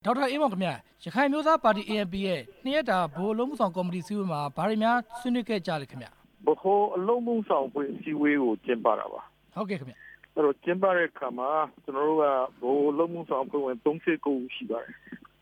ဒေါက်တာအေးမောင်ခင်ဗျာရခိုင်မျိုးသားပါတီ ANP ရဲ့နှစ်ရက်တာဗဟိုအလုံးမှုဆောင်ကော်မတီစည်းဝေးမှာဘာတွေများဆွေးနွေးခဲ့ကြလဲခင်ဗျာဗဟိုအလုံးမှုဆောင်ဖွဲ့စည်းဝေးကိုကျင်းပတာပါဟုတ်ကဲ့ခင်ဗျာအဲ့တော့ကျင်းပတဲ့အခါမှာကျွန်တော်တို့ကဗဟိုအလုံးမှုဆောင်ဖွဲ့ဝင်39ဦးရှိပါတယ်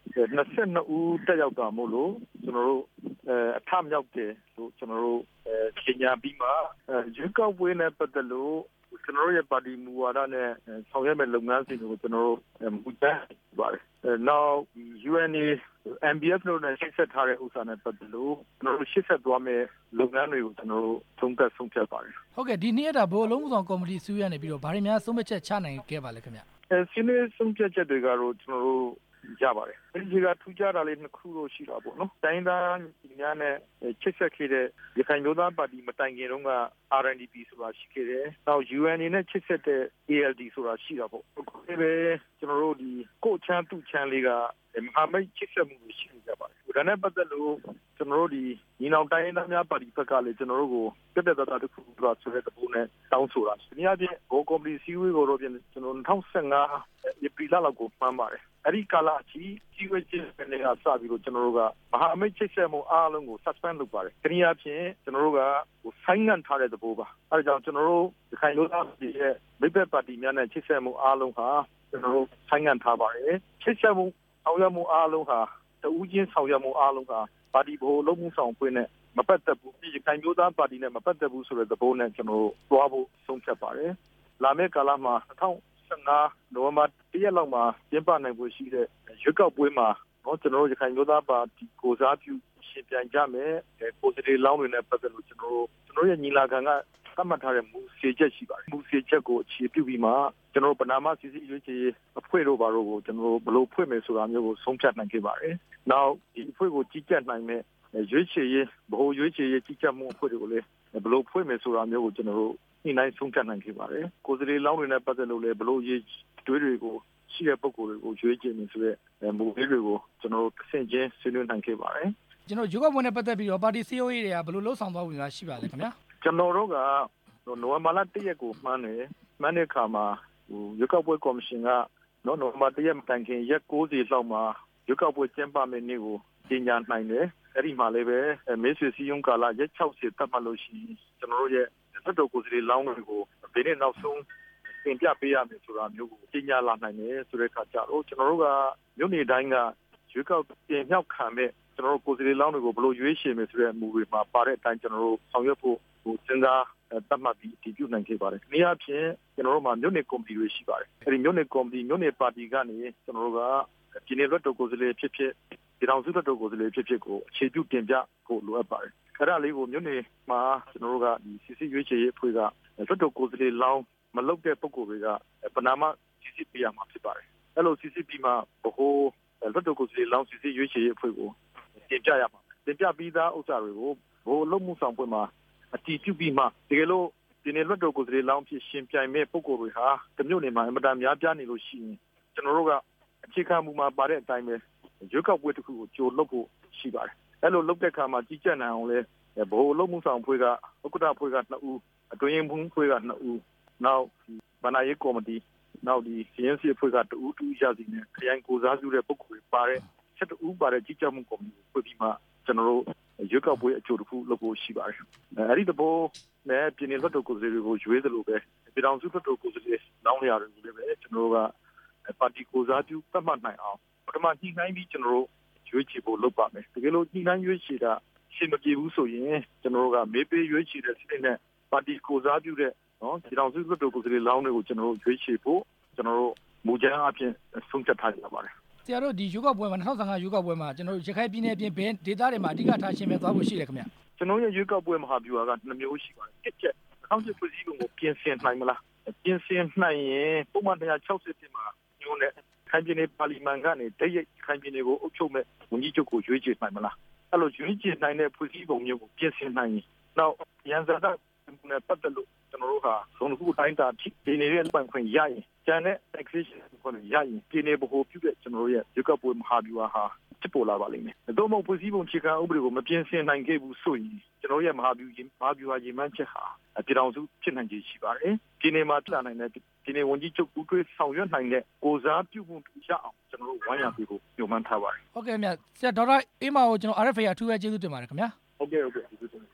22ဦးတက်ရောက်တာမို့လို့ကျွန်တော်တို့အထမြောက်တယ်လို့ကျွန်တော်တို့ကြေညာပြီးမှရွေးကောက်ပွဲနဲ့ပတ်သက်လို့ကျွန်တော်တို့ရဲ့ပါတီမူဝါဒနဲ့ဆောင်ရွက်မဲ့လုပ်ငန်းစဉ်တွေကိုကျွန်တော်တို့မူတမ်းပါတယ်နောက် UNA MBF တို့နဲ့ရှင်းဆက်ထားတဲ့ဥစ္စာနဲ့ပတ်သက်လို့ကျွန်တော်တို့ရှင်းဆက်သွားမဲ့လုပ်ငန်းတွေကိုကျွန်တော်တို့သုံးသပ်ဆုံးဖြတ်ပါတယ်ဟုတ်ကဲ့ဒီနှစ်ရက်တာဗဟိုအလုံးမှုဆောင်ကော်မတီစည်းဝေးကနေပြီးတော့ဘာတွေများဆုံးဖြတ်ချက်ချနိုင်ခဲ့ပါလဲခင်ဗျစီးပွားရေးဆုံးဖြတ်ချက်တွေကတော့ကျွန်တော်တို့ရပါတယ်ဒီကထူးခြားတာလေးနှစ်ခုလို့ရှိတာပေါ့နော်တိုင်းသားများနဲ့ချစ်ဆက်ခဲ့တဲ့ရခိုင်မျိုးသားပါတီမတိုင်ခင်တုန်းက RNDP ဆိုတာရှိခဲ့တယ်နောက် UNA နဲ့ချစ်ဆက်တဲ့ ALD ဆိုတာရှိတာပေါ့အခုလည်းကျွန်တော်တို့ဒီကိုချမ်းသူ့ချမ်းလေးကမဟာမိတ်ချစ်ဆက်မှုရှိနေကြပါတယ်ဒါနဲ့ပတ်သက်လို့ကျွန်တော်တို့ဒီညီနောင်တိုင်းသားများပါတီဘက်ကလည်းကျွန်တော်တို့ကိုတက်တက်တာတစ်ခုဆိုတာဆိုတဲ့သဘောနဲ့တောင်းဆိုတာဒီနေ့အပြင်ဘိုးကော်မတီစည်းဝေးကိုတော့ပြန်ကျွန်တော်2015ဧပြီလလောက်ကိုမှန်းပါတယ်အဲ့ဒီကာလအထိကြီးဝဲချင်းကနေကစပြီးတော့ကျွန်တော်တို့ကမဟာမိတ်ချိတ်ဆက်မှုအားလုံးကို suspend လုပ်ပါတယ်။ဒီနေ့အဖြစ်ကျွန်တော်တို့ကဆိုင်းငံ့ထားတဲ့သဘောပါ။အဲဒါကြောင့်ကျွန်တော်တို့ဒီခိုင်လို့သားပြည်ရဲ့မိဘပါတီများနဲ့ချိတ်ဆက်မှုအားလုံးဟာကျွန်တော်တို့ဆိုင်းငံ့ထားပါတယ်။ချိတ်ဆက်မှုအောင်ရမှုအားလုံးဟာတဦးချင်းဆောင်ရွက်မှုအားလုံးဟာပါတီဘို့လုံးမှုဆောင်ဖွင့်နဲ့မပတ်သက်ဘူးဒီခိုင်မျိုးသားပါတီနဲ့မပတ်သက်ဘူးဆိုတဲ့သဘောနဲ့ကျွန်တော်တို့တွားဖို့ဆုံးဖြတ်ပါတယ်။လာမယ့်ကာလမှာနိုဝင်ဘာ1ရက်လောက်မှာကျင်းပနိုင်ဖို့ရှိတဲ့ရွေးကောက်ပွဲမှာကျွန်တော်တို့ရခိုင်မျိုးသားပါတီကိုစားပြုရှင်ပြိုင်ကြမယ်ကိုယ်စားလှယ်လောင်းတွေနဲ့ပတ်သက်လို့ကျွန်တော်ရဲ့ညီလာခံကသတ်မှတ်ထားတဲ့မူစီချက်ရှိပါတယ်မူစီချက်ကိုအခြေပြုပြီးမှကျွန်တော်ပဏာမစီစီရွေးချယ်အဖွဲ့တို့ဘာလို့ကိုကျွန်တော်ဘယ်လိုဖွဲ့မယ်ဆိုတာမျိုးကိုဆုံးဖြတ်နိုင်ခဲ့ပါတယ်နောက်ဒီအဖွဲ့ကိုကြီးကြပ်နိုင်မဲ့ရွေးချယ်ရေးဗဟိုရွေးချယ်ရေးကြီးကြပ်မှုအဖွဲ့တွေကိုလည်းဘယ်လိုဖွဲ့မယ်ဆိုတာမျိုးကိုကျွန်တော်တို့ဒီနိုင်ဆုံးဖြတ်နိုင်ခဲ့ပါတယ်ကိုယ်စားလှယ်လောင်းတွေနဲ့ပတ်သက်လို့လည်းဘယ်လိုရေးတွေးတွေကိုရှိတဲ့ပုံကိုယ်တွေကိုရွေးချယ်နေဆိုတဲ့မူလေးတွေကိုကျွန်တော်တို့အဆင့်ချင်းဆွေးနွေးနိုင်ခဲ့ပါတယ်ကျွန်တော်ရွေးကောက်ပွဲနဲ့ပတ်သက်ပြီးတော့ပါတီစည်းဝေးတွေကဘယ်လိုလှုပ်ဆောင်သွားဖို့ရှိပါလဲခင်ဗျာကျွန်တော်တို့ကနိုဝင်ဘာလ1ရက်ကိုမှန်းတဲ့အခါမှာရွေးကောက်ပွဲကော်မရှင်ကနိုဝင်ဘာ1ရက်မတိုင်ခင်ရက်90လောက်မှာရွေးကောက်ပွဲကျင်းပမယ့်နေ့ကိုကြေညာနိုင်တယ်အဲ့ဒီမှာလည်းပဲမဲဆွေစည်းရုံးကာလရက်60သတ်မှတ်လို့ရှိရင်ကျွန်တော်တို့ရဲ့သက်တော်ကိုယ်စားလှယ်လောင်းတွေကိုဒီနေ့နောက်ဆုံးတင်ပြပေးရမယ်ဆိုတာမျိုးကိုကြေညာလာနိုင်တယ်ဆိုတဲ့အခါကျတော့ကျွန်တော်တို့ကမြို့နယ်တိုင်းကရွေးကောက်တင်မြောက်ခံမဲ့ကျွန်တော်တို့ကိုယ်စားလှယ်လောင်းတွေကိုဘယ်လိုရွေးချယ်မယ်ဆိုတဲ့မူတွေမှာပါတဲ့အတိုင်းကျွန်တော်တို့ဆောင်ရွက်ဖို့စဉ်းစားသတ်မှတ်ပြီးတည်ပြုနိုင်ခဲ့ပါတယ်။ဒီအဖြစ်ကျွန်တော်တို့မှာမြို့နယ်ကော်မတီတွေရှိပါတယ်။အဲဒီမြို့နယ်ကော်မတီမြို့နယ်ပါတီကနေကျွန်တော်တို့ကပြည်နယ်လွှတ်တော်ကိုယ်စားလှယ်ဖြစ်ဖြစ်ပြည်ထောင်စုလွှတ်တော်ကိုယ်စားလှယ်ဖြစ်ဖြစ်ကိုအခြေပြုတင်ပြဖို့လိုအပ်ပါတယ်။အဲ့ဒါလေးကိုမြို့နယ်မှာကျွန်တော်တို့ကဒီစစ်စစ်ရွေးချယ်ရေးအဖွဲ့ကလွှတ်တော်ကိုယ်စားလှယ်လောင်းမလုပ်တဲ့ပုဂ္ဂိုလ်တွေကပဏာမစစ်စစ်ပြရမှာဖြစ်ပါတယ်။အဲ့လိုစစ်စစ်ပြီးမှဘိုးလွှတ်တော်ကိုယ်စားလှယ်လောင်းစစ်စစ်ရွေးချယ်ရေးအဖွဲ့ကိုတင်ပြရမှာ။တင်ပြပြီးသားဥစ္စာတွေကိုဘိုးလုံးမှုဆောင်ပွဲမှာအတည်ပြုပြီးမှတကယ်လို့ဒီနေ့လွှတ်တော်ကိုယ်စားလှယ်လောင်းဖြစ်ရှင်ပြိုင်မဲ့ပုဂ္ဂိုလ်တွေဟာတမျိုးနေမှာအမတန်များပြားနေလို့ရှိရင်ကျွန်တော်တို့ကအခြေခံမူမှာပါတဲ့အတိုင်းပဲရွေးကောက်ပွဲတစ်ခုကိုကြိုလုပ်ဖို့ရှိပါတယ်။အဲ့လိုလုပ်တဲ့အခါမှာကြီးကြပ်နိုင်အောင်လဲဘိုးလုံးမှုဆောင်ဖွဲ့ကဥက္ကဋ္ဌဖွဲ့က2ဦးအတွင်းမှုဖွဲ့က2ဦးနောက်ဗဏ္ဍာရေးကော်မတီနောက်ဒီစီရင်စီအဖွဲ့က2ဦးတူရစီနဲ့ခရိုင်ကိုစားပြုတဲ့ပုဂ္ဂိုလ်တွေပါတဲ့7ဦးပါတဲ့ကြီးကြပ်မှုကော်မတီဖွဲ့ပြီးမှကျွန်တော်တို့ရွေးကောက်ပွဲအချို့တစ်ခုလုပ်ဖို့ရှိပါတယ်။အဲဒီတဘောနဲ့ပြည်နယ်လွှတ်တော်ကိုယ်စားလှယ်တွေကိုရွေးသလိုပဲပြည်ထောင်စုလွှတ်တော်ကိုယ်စားလှယ်လောင်းရတွေကိုလည်းပဲကျွန်တော်တို့ကပါတီကိုစားပြုသတ်မှတ်နိုင်အောင်ပထမညှိနှိုင်းပြီးကျွန်တော်တို့ရွေးချယ်ဖို့လုပ်ပါမယ်။တကယ်လို့ညှိနှိုင်းရွေးချယ်တာရှင်းမပြေဘူးဆိုရင်ကျွန်တော်တို့ကမေးပေးရွေးချယ်တဲ့စနစ်နဲ့ပါတီကိုစားပြုတဲ့ပြည်ထောင်စုလွှတ်တော်ကိုယ်စားလှယ်လောင်းတွေကိုကျွန်တော်တို့ရွေးချယ်ဖို့ကျွန်တော်တို့မူကြမ်းအဖြစ်ဆုံးဖြတ်ထားကြပါတယ်ဆရာတို့ဒီရွေးကောက်ပွဲမှာ2015ရွေးကောက်ပွဲမှာကျွန်တော်တို့ရခိုင်ပြည်နယ်ပြင်ဘယ်ဒေသတွေမှာအဓိကထားရှင်းပြသွားဖို့ရှိတယ်ခင်ဗျကျွန်တော်ရဲ့ရွေးကောက်ပွဲမဟာဗျူဟာက2မျိုးရှိပါတယ်တစ်ချက်2000ဖွဲ့စည်းပုံကိုပြင်ဆင်နိုင်မလားပြင်ဆင်နိုင်ရင်ပုံမှန်160မှာညွှန်းတဲ့ခိုင်ပြည်နယ်ပါလီမန်ကနေတည့်ရခိုင်ပြည်နယ်ကိုအုပ်ချုပ်မဲ့ဝန်ကြီးချုပ်ကိုရွေးချယ်နိုင်မလားအဲ့လိုရွေးချယ်နိုင်တဲ့ဖွဲ့စည်းပုံမျိုးကိုပြင်ဆင်နိုင်ရင်နောက်ရန်စတာနဲ့ပတ်သက်လို့ကျွန်တော်တို့ဟာဇုံတစ်ခုတိုင်းတာပြည်နယ်ရဲ့ပိုင်ခွင့်ရရင်ကျန်တဲ့ taxation ကိုရရင်ပြည်နယ်ဘဟုပြုတဲ့ကျွန်တော်တို့ရဲ့ရွေးကောက်ပွဲမဟာဗျူဟာဟာဖြစ်ပေါ်လာပါလိမ့်မယ်။သို့မဟုတ်ဖွဲ့စည်းပုံအခြေခံဥပဒေကိုမပြင်ဆင်နိုင်ခဲ့ဘူးဆိုရင်ကျွန်တော်ရဲ့မဟာဗျူဟာရည်မှန်းချက်ဟာပြည်ထောင်စုဖြစ်နိုင်ခြေရှိပါတယ်။ပြည်နယ်မှာပြလာနိုင်တဲ့ပြည်နယ်ဝန်ကြီးချုပ်ဦးထွေးဆောင်ရွက်နိုင်တဲ့ကိုစားပြုမှုရအောင်ကျွန်တော်တို့ဝိုင်းရံပေးဖို့ညွှန်မှန်းထားပါတယ်ဟုတ်ကဲ့ခင်ဗျဆရာဒေါက်တာအေးမာကိုကျွန်တော် RFA အထူးပဲကျေးဇူးတင်ပါတယ်ခင်ဗျာဟုတ်ကဲ့